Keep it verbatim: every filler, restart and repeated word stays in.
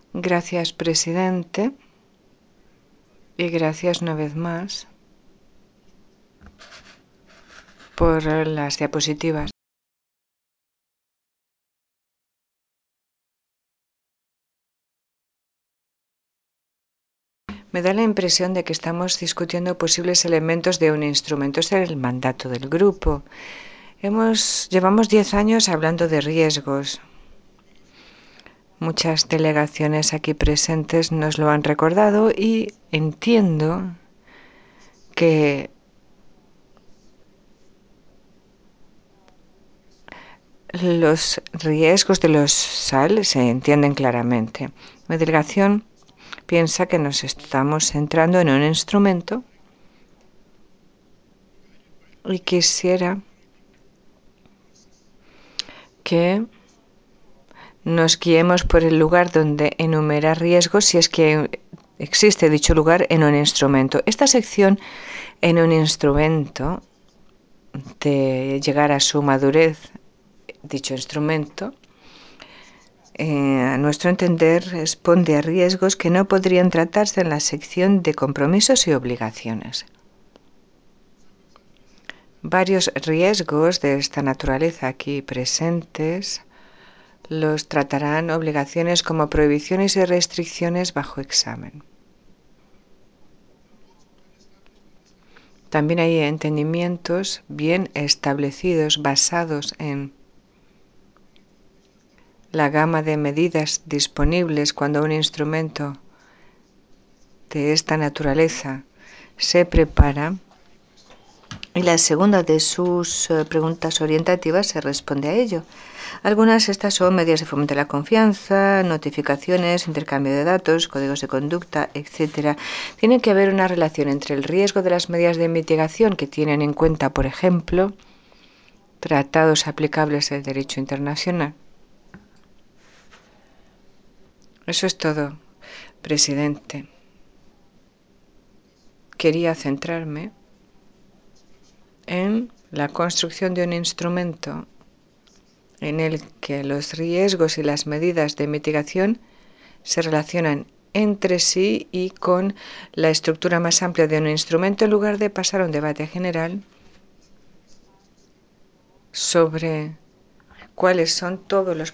Gracias, presidente. Y gracias una vez más por las diapositivas. Me da la impresión de que estamos discutiendo posibles elementos de un instrumento. Este es el mandato del grupo. Hemos, llevamos diez años hablando de riesgos. Muchas delegaciones aquí presentes nos lo han recordado y entiendo que los riesgos de los S A L se entienden claramente. Mi delegación piensa que nos estamos centrando en un instrumento y quisiera que nos guiemos por el lugar donde enumera riesgos, si es que existe dicho lugar en un instrumento. Esta sección en un instrumento, de llegar a su madurez, dicho instrumento, eh, a nuestro entender, responde a riesgos que no podrían tratarse en la sección de compromisos y obligaciones. Varios riesgos de esta naturaleza aquí presentes los tratarán obligaciones como prohibiciones y restricciones bajo examen. También hay entendimientos bien establecidos basados en la gama de medidas disponibles cuando un instrumento de esta naturaleza se prepara. Y la segunda de sus preguntas orientativas se responde a ello. Algunas de estas son medidas de fomento de la confianza, notificaciones, intercambio de datos, códigos de conducta, etcétera. Tiene que haber una relación entre el riesgo de las medidas de mitigación que tienen en cuenta, por ejemplo, tratados aplicables del derecho internacional. Eso es todo, presidente. Quería centrarme en la construcción de un instrumento en el que los riesgos y las medidas de mitigación se relacionan entre sí y con la estructura más amplia de un instrumento, en lugar de pasar a un debate general sobre cuáles son todos los